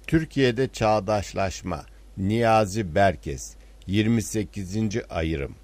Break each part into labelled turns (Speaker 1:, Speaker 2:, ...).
Speaker 1: Türkiye'de çağdaşlaşma. Niyazi Berkes 28. ayrım.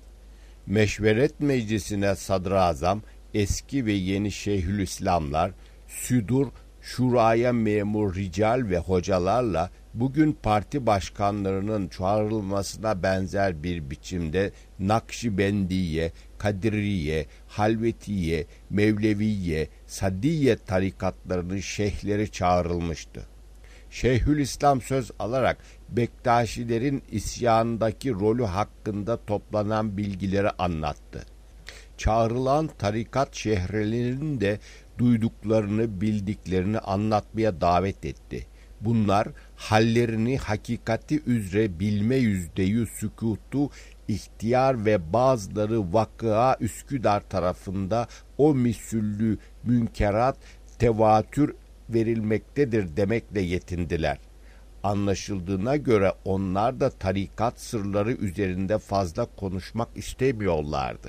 Speaker 1: Meşveret Meclisi'ne sadrazam, eski ve yeni Şeyhülislamlar, südur, şuraya memur rical ve hocalarla bugün parti başkanlarının çağrılmasına benzer bir biçimde Nakşibendiye, Kadiriye, Halvetiye, Mevleviye, Sadiye tarikatlarının şeyhleri çağrılmıştı. Şeyhülislam söz alarak Bektaşilerin isyanındaki rolü hakkında toplanan bilgileri anlattı. Çağrılan tarikat şehirlerinin de duyduklarını, bildiklerini anlatmaya davet etti. Bunlar hallerini hakikati üzere bilme yüzdeyi sükutu, ihtiyar ve bazıları vakıa Üsküdar tarafında o misüllü münkerat tevatür verilmektedir demekle yetindiler. Anlaşıldığına göre onlar da tarikat sırları üzerinde fazla konuşmak istemiyorlardı.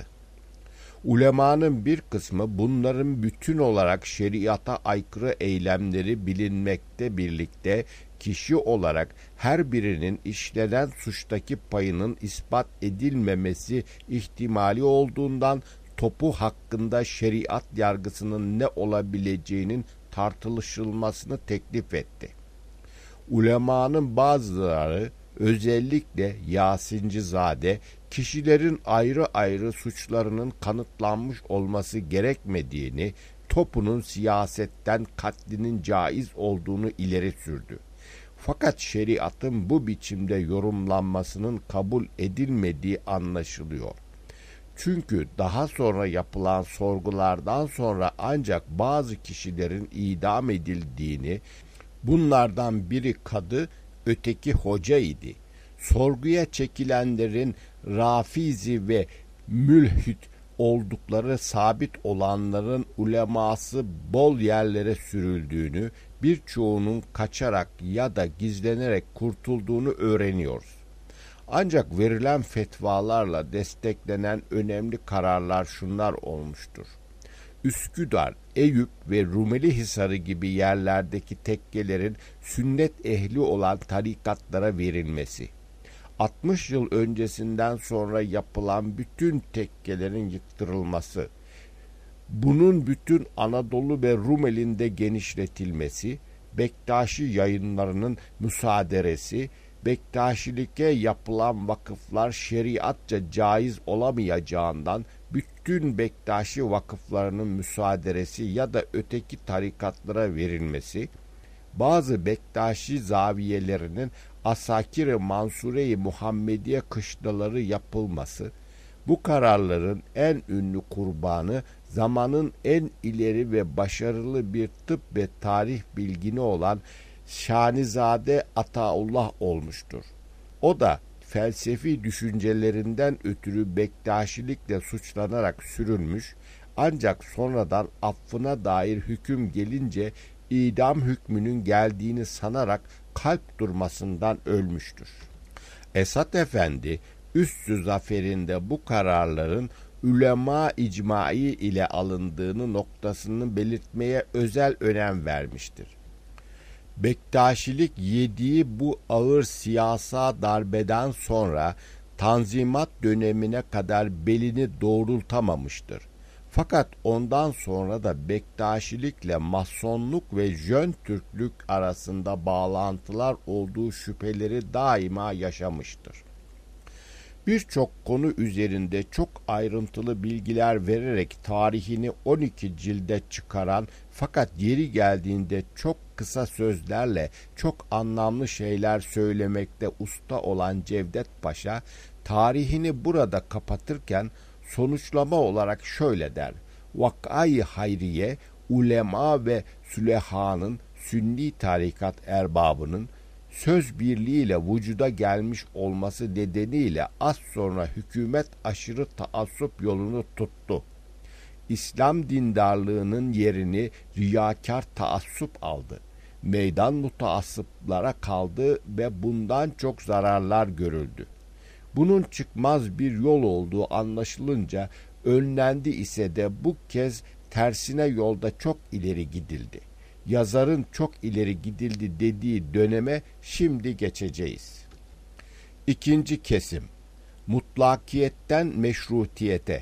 Speaker 1: Ulemanın bir kısmı bunların bütün olarak şeriata aykırı eylemleri bilinmekte birlikte kişi olarak her birinin işlenen suçtaki payının ispat edilmemesi ihtimali olduğundan topu hakkında şeriat yargısının ne olabileceğinin tartışılmasını teklif etti. Ulemanın bazıları, özellikle Yasincizade, kişilerin ayrı ayrı suçlarının kanıtlanmış olması gerekmediğini, topunun siyasetten katlinin caiz olduğunu ileri sürdü. Fakat şeriatın bu biçimde yorumlanmasının kabul edilmediği anlaşılıyor. Çünkü daha sonra yapılan sorgulardan sonra ancak bazı kişilerin idam edildiğini, bunlardan biri kadı, öteki hoca idi. Sorguya çekilenlerin Rafizi ve mülhit oldukları sabit olanların uleması bol yerlere sürüldüğünü, birçoğunun kaçarak ya da gizlenerek kurtulduğunu öğreniyoruz. Ancak verilen fetvalarla desteklenen önemli kararlar şunlar olmuştur. Üsküdar, Eyüp ve Rumelihisarı gibi yerlerdeki tekkelerin sünnet ehli olan tarikatlara verilmesi. 60 yıl öncesinden sonra yapılan bütün tekkelerin yıktırılması, bunun bütün Anadolu ve Rumeli'nde genişletilmesi, Bektaşi yayınlarının müsaaderesi, Bektaşilik'e yapılan vakıflar şeriatça caiz olamayacağından bütün Bektaşi vakıflarının müsaaderesi ya da öteki tarikatlara verilmesi, bazı Bektaşi zaviyelerinin Asakir-i Mansure-i Muhammediye kışlaları yapılması, bu kararların en ünlü kurbanı zamanın en ileri ve başarılı bir tıp ve tarih bilgini olan Şanizade Ataullah olmuştur. O da felsefi düşüncelerinden ötürü Bektaşilikle suçlanarak sürülmüş, ancak sonradan affına dair hüküm gelince idam hükmünün geldiğini sanarak kalp durmasından ölmüştür. Esat Efendi, Üssü Zaferi'nde bu kararların ülema icmai ile alındığını noktasını belirtmeye özel önem vermiştir. Bektaşilik yediği bu ağır siyasa darbeden sonra Tanzimat dönemine kadar belini doğrultamamıştır. Fakat ondan sonra da Bektaşilikle Masonluk ve Jön Türklük arasında bağlantılar olduğu şüpheleri daima yaşamıştır. Birçok konu üzerinde çok ayrıntılı bilgiler vererek tarihini 12 cilde çıkaran fakat yeri geldiğinde çok kısa sözlerle çok anlamlı şeyler söylemekte usta olan Cevdet Paşa, tarihini burada kapatırken sonuçlama olarak şöyle der: Vakâ-i hayriye, ulema ve sülehanın, sünni tarikat erbabının söz birliğiyle vücuda gelmiş olması nedeniyle az sonra hükümet aşırı taassup yolunu tuttu. İslam dindarlığının yerini riyakar taassup aldı. Meydan mutaassıplara kaldı ve bundan çok zararlar görüldü. Bunun çıkmaz bir yol olduğu anlaşılınca önlendi ise de bu kez tersine yolda çok ileri gidildi. yazarın çok ileri gidildi dediği döneme şimdi geçeceğiz. İkinci kesim, mutlakiyetten meşrutiyete.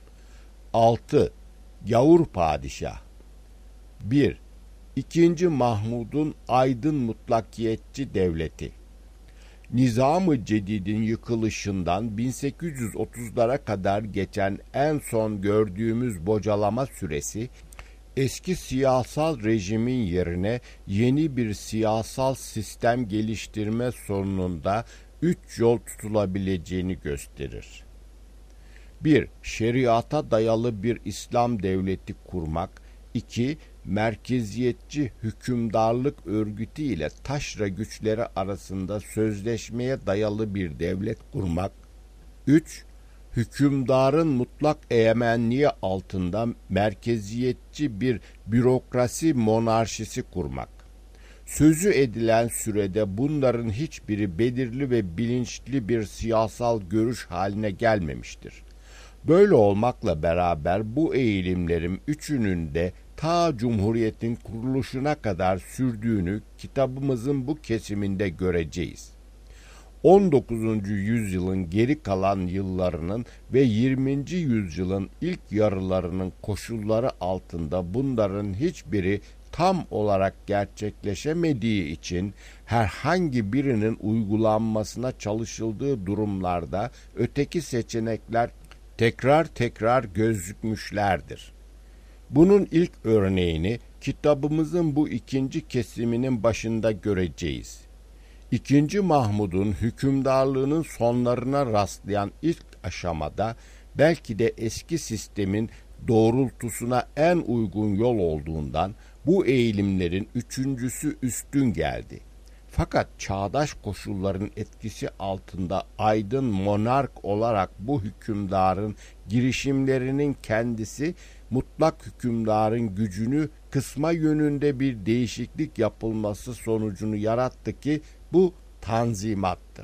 Speaker 1: 6. Gavur Padişah. 1. 2. Mahmud'un aydın mutlakiyetçi devleti. Nizam-ı Cedid'in yıkılışından 1830'lara kadar geçen en son gördüğümüz bocalama süresi, eski siyasal rejimin yerine yeni bir siyasal sistem geliştirme sorununda 3 yol tutulabileceğini gösterir. 1. Şeriata dayalı bir İslam devleti kurmak. 2. Merkeziyetçi hükümdarlık örgütü ile taşra güçleri arasında sözleşmeye dayalı bir devlet kurmak. 3. Hükümdarın mutlak egemenliği altında merkeziyetçi bir bürokrasi monarşisi kurmak. Sözü edilen sürede bunların hiçbiri belirli ve bilinçli bir siyasal görüş haline gelmemiştir. Böyle olmakla beraber bu eğilimlerin üçünün de ta Cumhuriyet'in kuruluşuna kadar sürdüğünü kitabımızın bu kesiminde göreceğiz. 19. yüzyılın geri kalan yıllarının ve 20. yüzyılın ilk yarılarının koşulları altında bunların hiçbiri tam olarak gerçekleşemediği için herhangi birinin uygulanmasına çalışıldığı durumlarda öteki seçenekler tekrar gözükmüşlerdir. Bunun ilk örneğini kitabımızın bu ikinci kesiminin başında göreceğiz. 2. Mahmud'un hükümdarlığının sonlarına rastlayan ilk aşamada belki de eski sistemin doğrultusuna en uygun yol olduğundan bu eğilimlerin üçüncüsü üstün geldi. Fakat çağdaş koşulların etkisi altında aydın monark olarak bu hükümdarın girişimlerinin kendisi mutlak hükümdarın gücünü kısma yönünde bir değişiklik yapılması sonucunu yarattı ki bu tanzimattır.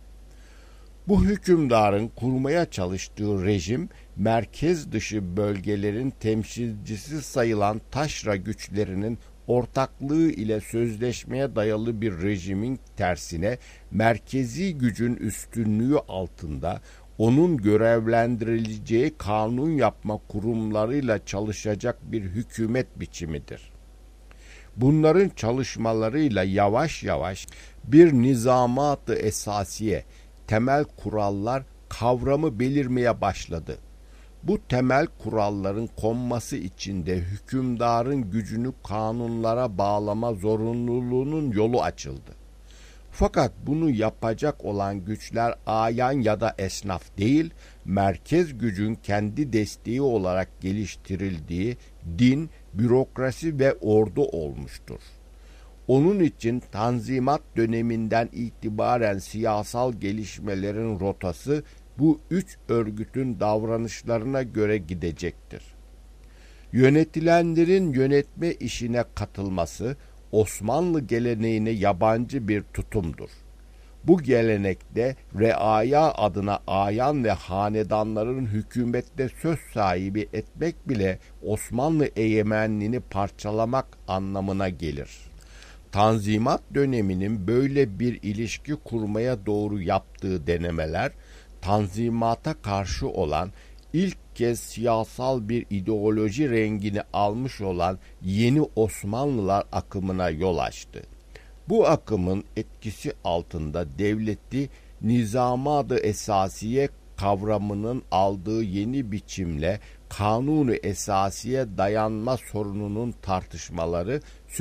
Speaker 1: Bu hükümdarın kurmaya çalıştığı rejim, merkez dışı bölgelerin temsilcisi sayılan taşra güçlerinin ortaklığı ile sözleşmeye dayalı bir rejimin tersine merkezi gücün üstünlüğü altında onun görevlendirileceği kanun yapma kurumlarıyla çalışacak bir hükümet biçimidir. Bunların çalışmalarıyla yavaş yavaş bir nizamat-ı esasiye, temel kurallar kavramı belirmeye başladı. Bu temel kuralların konması için de hükümdarın gücünü kanunlara bağlama zorunluluğunun yolu açıldı. Fakat bunu yapacak olan güçler ayan ya da esnaf değil, merkez gücün kendi desteği olarak geliştirildiği din, bürokrasi ve ordu olmuştur. Onun için Tanzimat döneminden itibaren siyasal gelişmelerin rotası bu üç örgütün davranışlarına göre gidecektir. Yönetilenlerin yönetme işine katılması Osmanlı geleneğine yabancı bir tutumdur. Bu gelenekte reaya adına ayan ve hanedanların hükümette söz sahibi etmek bile Osmanlı egemenliğini parçalamak anlamına gelir. Tanzimat döneminin böyle bir ilişki kurmaya doğru yaptığı denemeler, Tanzimata karşı olan ilk kez siyasal bir ideoloji rengini almış olan yeni Osmanlılar akımına yol açtı. Bu akımın etkisi altında devleti nizam-ı esasiye kavramının aldığı yeni biçimle kanunu esasiye dayanma sorununun tartışmaları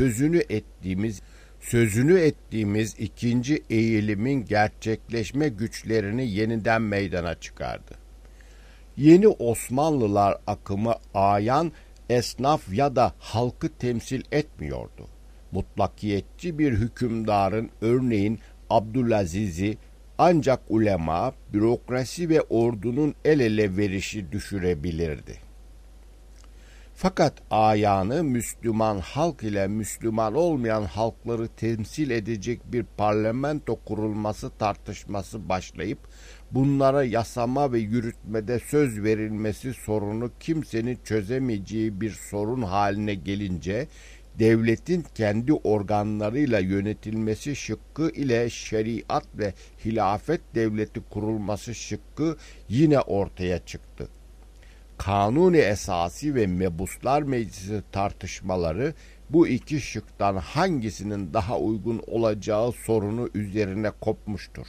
Speaker 1: sözünü ettiğimiz ikinci eğilimin gerçekleşme güçlerini yeniden meydana çıkardı. Yeni Osmanlılar akımı ayan, esnaf ya da halkı temsil etmiyordu. Mutlakiyetçi bir hükümdarın örneğin Abdülaziz'i ancak ulema, bürokrasi ve ordunun el ele verişi düşürebilirdi. Fakat ayanı Müslüman halk ile Müslüman olmayan halkları temsil edecek bir parlamento kurulması tartışması başlayıp bunlara yasama ve yürütmede söz verilmesi sorunu kimsenin çözemeyeceği bir sorun haline gelince devletin kendi organlarıyla yönetilmesi şıkkı ile şeriat ve hilafet devleti kurulması şıkkı yine ortaya çıktı. Kanuni Esası ve Mebuslar Meclisi tartışmaları bu iki şıktan hangisinin daha uygun olacağı sorunu üzerine kopmuştur.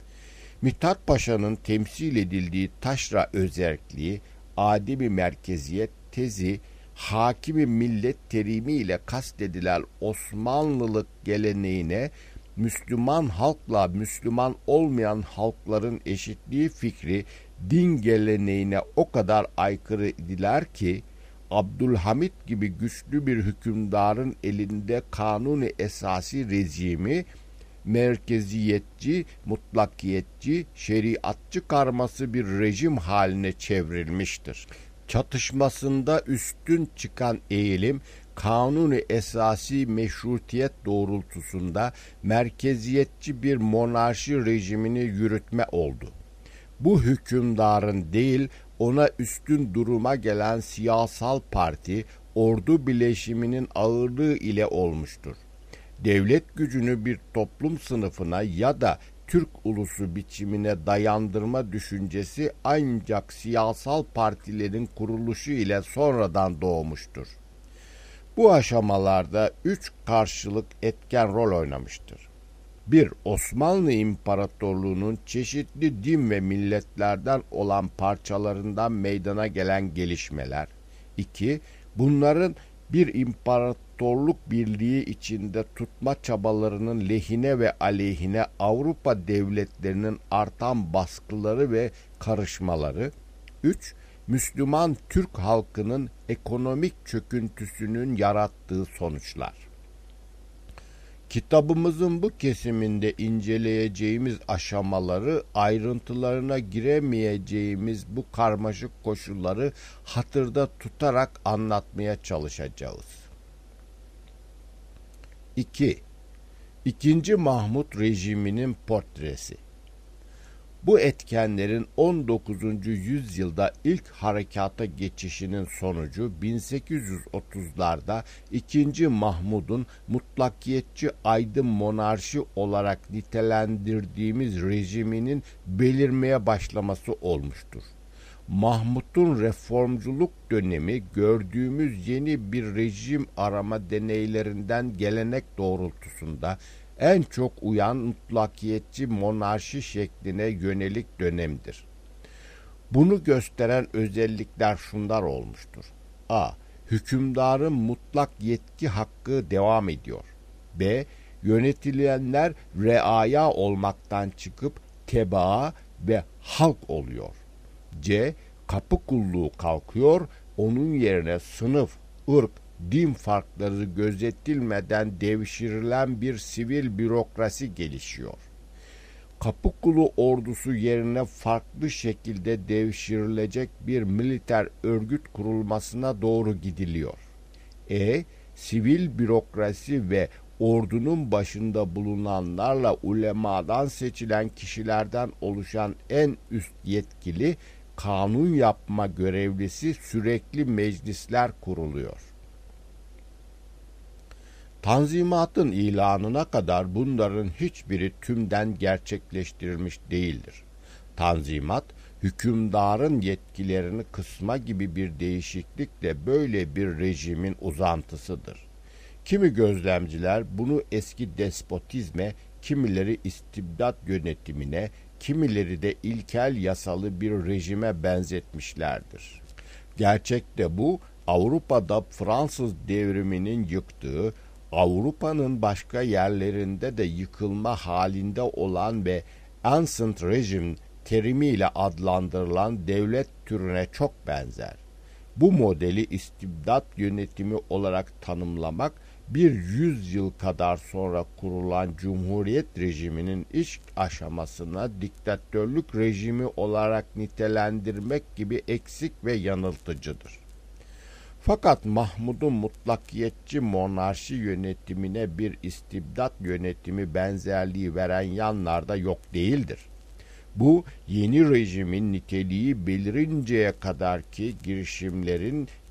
Speaker 1: Mithat Paşa'nın temsil edildiği taşra özerkliği, ademi merkeziyet tezi, hakimi millet terimiyle kastedilen Osmanlılık geleneğine Müslüman halkla Müslüman olmayan halkların eşitliği fikri din geleneğine o kadar aykırı idiler ki Abdülhamit gibi güçlü bir hükümdarın elinde kanuni esası rejimi merkeziyetçi, mutlakiyetçi, şeriatçı karması bir rejim haline çevrilmiştir. Çatışmasında üstün çıkan eğilim, kanuni esası meşrutiyet doğrultusunda merkeziyetçi bir monarşi rejimini yürütme oldu. Bu hükümdarın değil, ona üstün duruma gelen siyasal parti, ordu bileşiminin ağırlığı ile olmuştur. Devlet gücünü bir toplum sınıfına ya da Türk ulusu biçimine dayandırma düşüncesi ancak siyasal partilerin kuruluşu ile sonradan doğmuştur. Bu aşamalarda 3 karşılık etken rol oynamıştır. 1. Osmanlı İmparatorluğu'nun çeşitli din ve milletlerden olan parçalarından meydana gelen gelişmeler. 2. Bunların bir imparatorluk birliği içinde tutma çabalarının lehine ve aleyhine Avrupa devletlerinin artan baskıları ve karışmaları. 3. Müslüman Türk halkının ekonomik çöküntüsünün yarattığı sonuçlar. Kitabımızın bu kesiminde inceleyeceğimiz aşamaları, ayrıntılarına giremeyeceğimiz bu karmaşık koşulları hatırda tutarak anlatmaya çalışacağız. 2. İkinci Mahmut rejiminin portresi. Bu etkenlerin 19. yüzyılda ilk harekata geçişinin sonucu 1830'larda 2. Mahmud'un mutlakiyetçi aydın monarşi olarak nitelendirdiğimiz rejiminin belirmeye başlaması olmuştur. Mahmud'un reformculuk dönemi gördüğümüz yeni bir rejim arama deneylerinden gelenek doğrultusunda en çok uyan mutlakiyetçi monarşi şekline yönelik dönemdir. Bunu gösteren özellikler şunlar olmuştur. A. Hükümdarın mutlak yetki hakkı devam ediyor. B. Yönetilenler reaya olmaktan çıkıp tebaa ve halk oluyor. C. Kapı kulluğu kalkıyor, onun yerine sınıf, ırk, din farkları gözetilmeden devşirilen bir sivil bürokrasi gelişiyor. Kapıkulu ordusu yerine farklı şekilde devşirilecek bir militer örgüt kurulmasına doğru gidiliyor. Sivil bürokrasi ve ordunun başında bulunanlarla ulemadan seçilen kişilerden oluşan en üst yetkili kanun yapma görevlisi sürekli meclisler kuruluyor. Tanzimatın ilanına kadar bunların hiçbiri tümden gerçekleştirilmiş değildir. Tanzimat, hükümdarın yetkilerini kısma gibi bir değişiklikle böyle bir rejimin uzantısıdır. Kimi gözlemciler bunu eski despotizme, kimileri istibdat yönetimine, kimileri de ilkel yasalı bir rejime benzetmişlerdir. Gerçekte bu, Avrupa'da Fransız devriminin yıktığı, Avrupa'nın başka yerlerinde de yıkılma halinde olan ve ancient regime terimiyle adlandırılan devlet türüne çok benzer. Bu modeli istibdat yönetimi olarak tanımlamak, bir 100 yıl kadar sonra kurulan Cumhuriyet rejiminin ilk aşamasına diktatörlük rejimi olarak nitelendirmek gibi eksik ve yanıltıcıdır. Fakat Mahmud'un mutlakiyetçi monarşi yönetimine bir istibdat yönetimi benzerliği veren yanlar da yok değildir. Bu yeni rejimin niteliği belirinceye kadar ki girişimlerin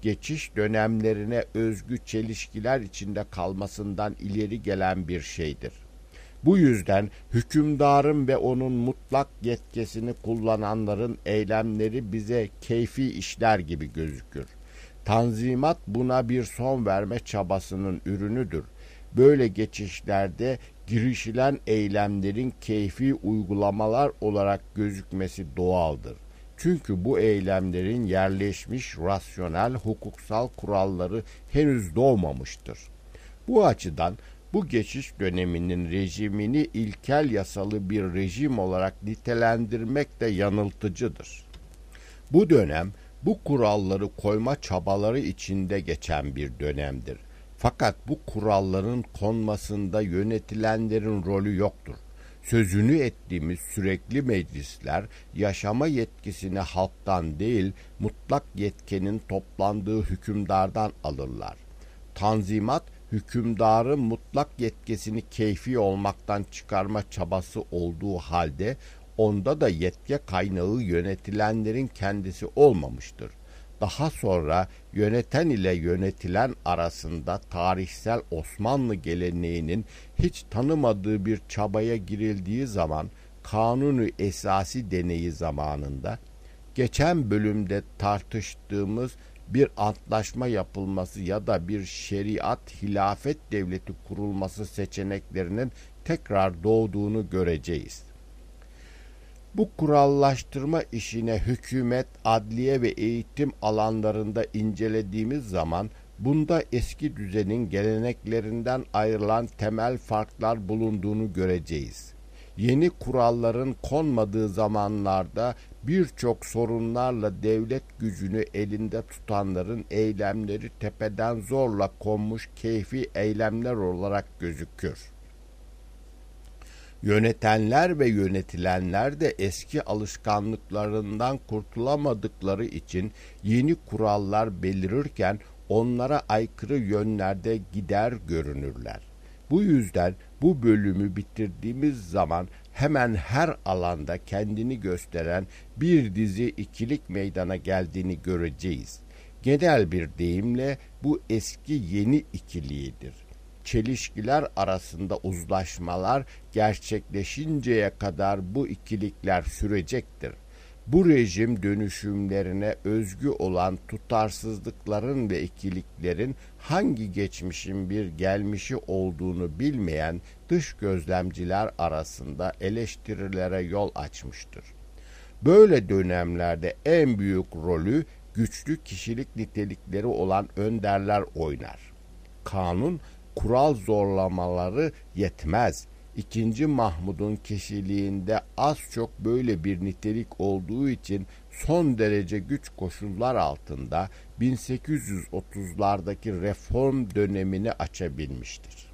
Speaker 1: geçiş dönemlerine özgü çelişkiler içinde kalmasından ileri gelen bir şeydir. Bu yüzden hükümdarın ve onun mutlak yetkisini kullananların eylemleri bize keyfi işler gibi gözükür. Tanzimat buna bir son verme çabasının ürünüdür. Böyle geçişlerde girişilen eylemlerin keyfi uygulamalar olarak gözükmesi doğaldır. Çünkü bu eylemlerin yerleşmiş rasyonel hukuksal kuralları henüz doğmamıştır. Bu açıdan bu geçiş döneminin rejimini ilkel yasalı bir rejim olarak nitelendirmek de yanıltıcıdır. Bu dönem bu kuralları koyma çabaları içinde geçen bir dönemdir. Fakat bu kuralların konmasında yönetilenlerin rolü yoktur. Sözünü ettiğimiz sürekli meclisler yaşama yetkisini halktan değil, mutlak yetkenin toplandığı hükümdardan alırlar. Tanzimat, hükümdarın mutlak yetkisini keyfi olmaktan çıkarma çabası olduğu halde, onda da yetki kaynağı yönetilenlerin kendisi olmamıştır. Daha sonra yöneten ile yönetilen arasında tarihsel Osmanlı geleneğinin hiç tanımadığı bir çabaya girildiği zaman, Kanunu Esası deneyi zamanında, geçen bölümde tartıştığımız bir antlaşma yapılması ya da bir şeriat hilafet devleti kurulması seçeneklerinin tekrar doğduğunu göreceğiz. Bu kurallaştırma işine hükümet, adliye ve eğitim alanlarında incelediğimiz zaman bunda eski düzenin geleneklerinden ayrılan temel farklar bulunduğunu göreceğiz. Yeni kuralların konmadığı zamanlarda birçok sorunlarla devlet gücünü elinde tutanların eylemleri tepeden zorla konmuş keyfi eylemler olarak gözükür. Yönetenler ve yönetilenler de eski alışkanlıklarından kurtulamadıkları için yeni kurallar belirirken onlara aykırı yönlerde gider görünürler. Bu yüzden bu bölümü bitirdiğimiz zaman hemen her alanda kendini gösteren bir dizi ikilik meydana geldiğini göreceğiz. Genel bir deyimle bu eski yeni ikiliğidir. Çelişkiler arasında uzlaşmalar gerçekleşinceye kadar bu ikilikler sürecektir. Bu rejim dönüşümlerine özgü olan tutarsızlıkların ve ikiliklerin hangi geçmişin bir gelmişi olduğunu bilmeyen dış gözlemciler arasında eleştirilere yol açmıştır. Böyle dönemlerde en büyük rolü güçlü kişilik nitelikleri olan önderler oynar. Kanun, kural zorlamaları yetmez. İkinci Mahmud'un kişiliğinde az çok böyle bir nitelik olduğu için son derece güç koşullar altında 1830'lardaki reform dönemini açabilmiştir.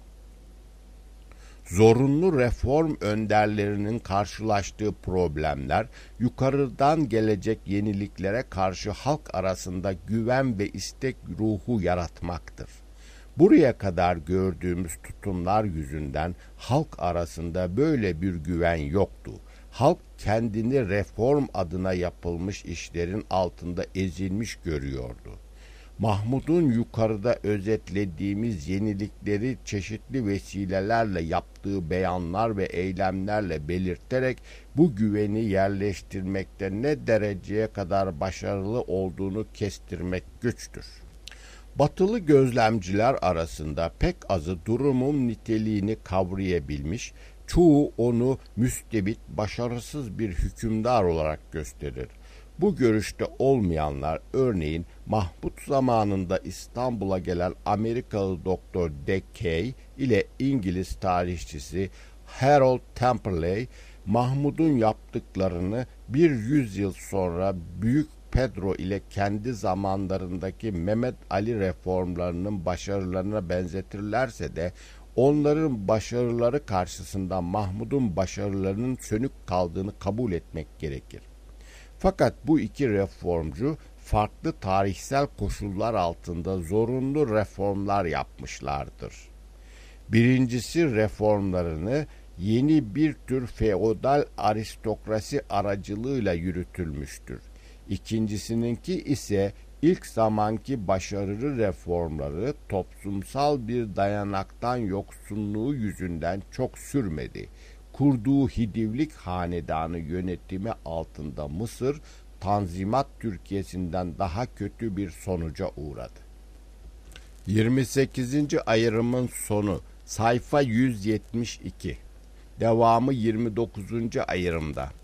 Speaker 1: Zorunlu reform önderlerinin karşılaştığı problemler, yukarıdan gelecek yeniliklere karşı halk arasında güven ve istek ruhu yaratmaktır. Buraya kadar gördüğümüz tutumlar yüzünden halk arasında böyle bir güven yoktu. Halk kendini reform adına yapılmış işlerin altında ezilmiş görüyordu. Mahmud'un yukarıda özetlediğimiz yenilikleri çeşitli vesilelerle yaptığı beyanlar ve eylemlerle belirterek bu güveni yerleştirmekte ne dereceye kadar başarılı olduğunu kestirmek güçtür. Batılı gözlemciler arasında pek azı durumun niteliğini kavrayabilmiş, çoğu onu müstebit, başarısız bir hükümdar olarak gösterir. Bu görüşte olmayanlar örneğin Mahmud zamanında İstanbul'a gelen Amerikalı Doktor Kay ile İngiliz tarihçisi Harold Temperley, Mahmud'un yaptıklarını bir yüzyıl sonra Büyük Pedro ile kendi zamanlarındaki Mehmet Ali reformlarının başarılarına benzetirlerse de onların başarıları karşısında Mahmud'un başarılarının sönük kaldığını kabul etmek gerekir. Fakat bu iki reformcu farklı tarihsel koşullar altında zorunlu reformlar yapmışlardır. Birincisi reformlarını yeni bir tür feodal aristokrasi aracılığıyla yürütülmüştür. İkincisininki ise İlk zamanki başarılı reformları toplumsal bir dayanaktan yoksunluğu yüzünden çok sürmedi. Kurduğu Hidivlik hanedanı yönetimi altında Mısır, Tanzimat Türkiye'sinden daha kötü bir sonuca uğradı. 28. ayrımın sonu, sayfa 172. Devamı 29. ayrımda.